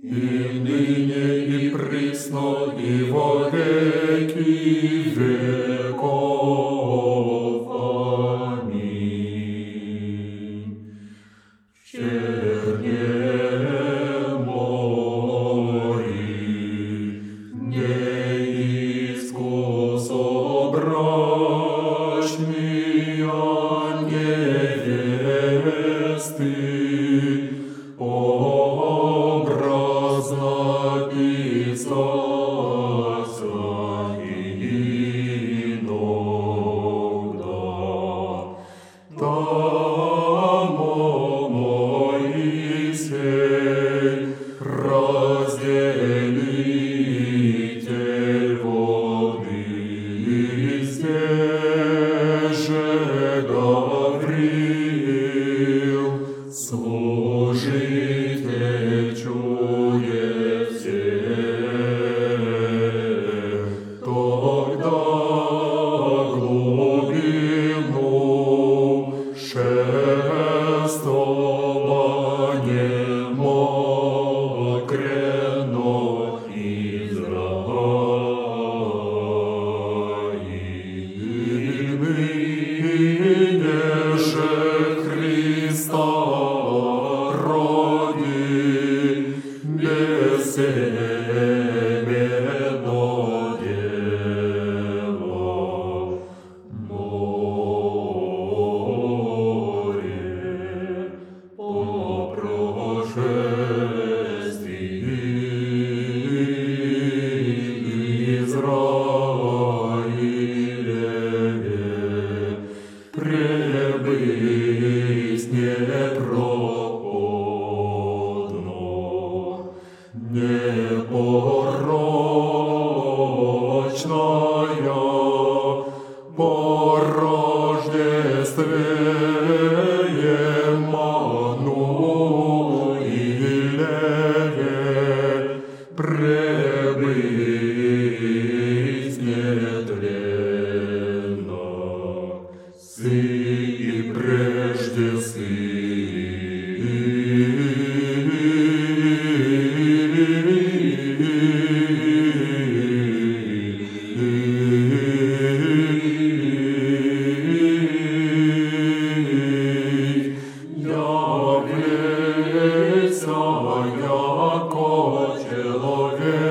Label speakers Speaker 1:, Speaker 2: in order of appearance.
Speaker 1: и ныне, и присно, и во веки веков. Аминь. В черне море неискусобрачные невесты образно писаться иногда. Там Моисей, разделитель воды, здесь же Гавриил, служитель чудесен. Тогда глубину шествование мокрено Израиль. Ныне же Христа роди бессеменно дева. Море по прошествии Израилеве пребыть непроходно, непорочная по Рождестве Еммануилеве пребыть нетленно. Сы и прежде является яко человек.